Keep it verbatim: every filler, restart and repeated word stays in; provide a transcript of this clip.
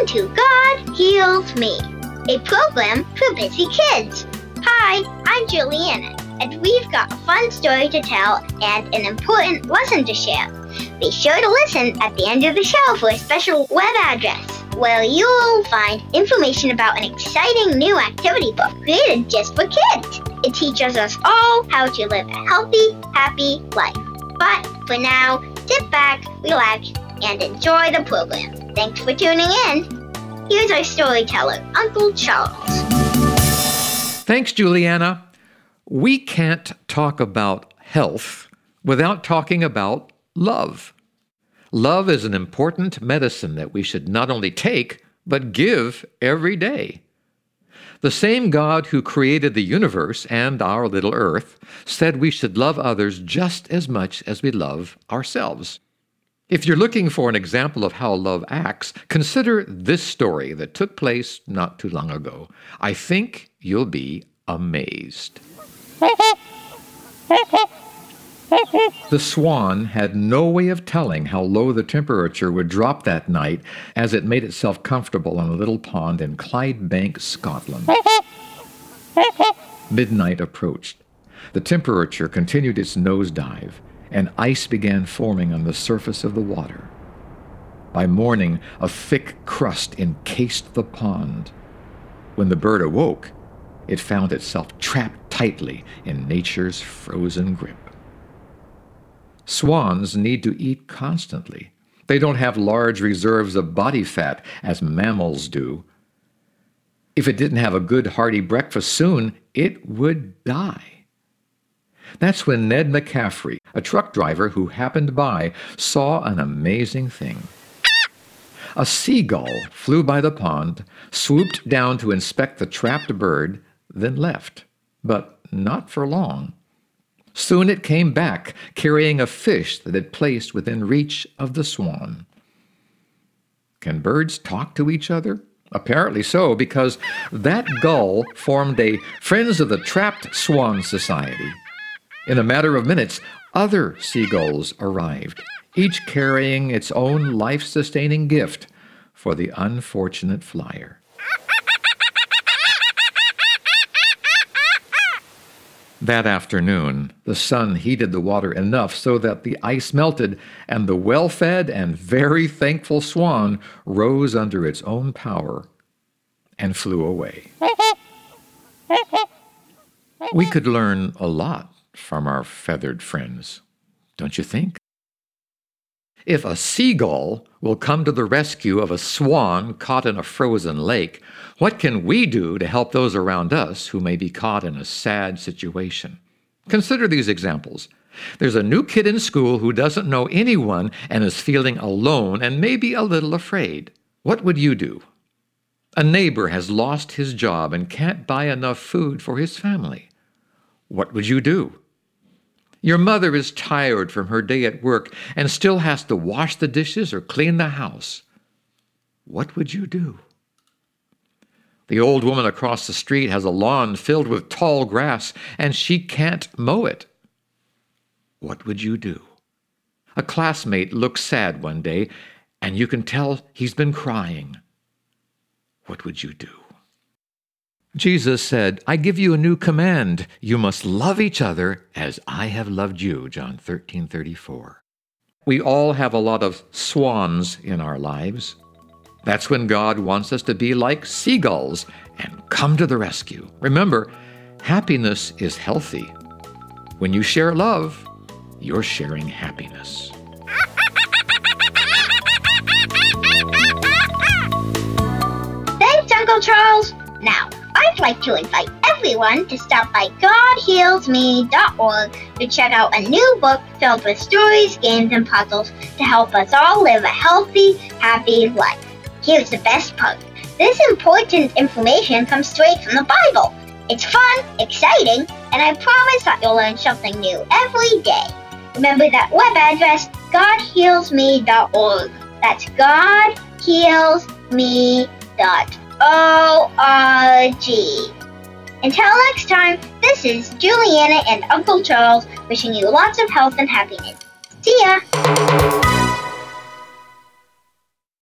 to God Heals Me, a program for busy kids. Hi, I'm Juliana, and we've got a fun story to tell and an important lesson to share. Be sure to listen at the end of the show for a special web address where you'll find information about an exciting new activity book created just for kids. It teaches us all how to live a healthy, happy life. But for now, sit back, relax, and enjoy the program. Thanks for tuning in. Here's our storyteller, Uncle Charles. Thanks, Juliana. We can't talk about health without talking about love. Love is an important medicine that we should not only take, but give every day. The same God who created the universe and our little earth said we should love others just as much as we love ourselves. If you're looking for an example of how love acts, consider this story that took place not too long ago. I think you'll be amazed. The swan had no way of telling how low the temperature would drop that night as it made itself comfortable in a little pond in Clydebank, Scotland. Midnight approached. The temperature continued its nosedive, and ice began forming on the surface of the water. By morning, a thick crust encased the pond. When the bird awoke, it found itself trapped tightly in nature's frozen grip. Swans need to eat constantly. They don't have large reserves of body fat as mammals do. If it didn't have a good hearty breakfast soon, it would die. That's when Ned McCaffrey, a truck driver who happened by, saw an amazing thing. A seagull flew by the pond, swooped down to inspect the trapped bird, then left. But not for long. Soon it came back, carrying a fish that it placed within reach of the swan. Can birds talk to each other? Apparently so, because that gull formed a Friends of the Trapped Swan Society. In a matter of minutes, other seagulls arrived, each carrying its own life-sustaining gift for the unfortunate flyer. That afternoon, the sun heated the water enough so that the ice melted, and the well-fed and very thankful swan rose under its own power and flew away. We could learn a lot from our feathered friends, don't you think? If a seagull will come to the rescue of a swan caught in a frozen lake, what can we do to help those around us who may be caught in a sad situation? Consider these examples. There's a new kid in school who doesn't know anyone and is feeling alone and maybe a little afraid. What would you do? A neighbor has lost his job and can't buy enough food for his family. What would you do? Your mother is tired from her day at work and still has to wash the dishes or clean the house. What would you do? The old woman across the street has a lawn filled with tall grass and she can't mow it. What would you do? A classmate looks sad one day and you can tell he's been crying. What would you do? Jesus said, I give you a new command. You must love each other as I have loved you, John thirteen thirty-four. We all have a lot of swans in our lives. That's when God wants us to be like seagulls and come to the rescue. Remember, happiness is healthy. When you share love, you're sharing happiness. Thanks, Uncle Charles. Now, I'd like to invite everyone to stop by god heals me dot org to check out a new book filled with stories, games, and puzzles to help us all live a healthy, happy life. Here's the best part. This important information comes straight from the Bible. It's fun, exciting, and I promise that you'll learn something new every day. Remember that web address, god heals me dot org. That's god heals me dot org. O R G. Until next time, this is Juliana and Uncle Charles wishing you lots of health and happiness. See ya!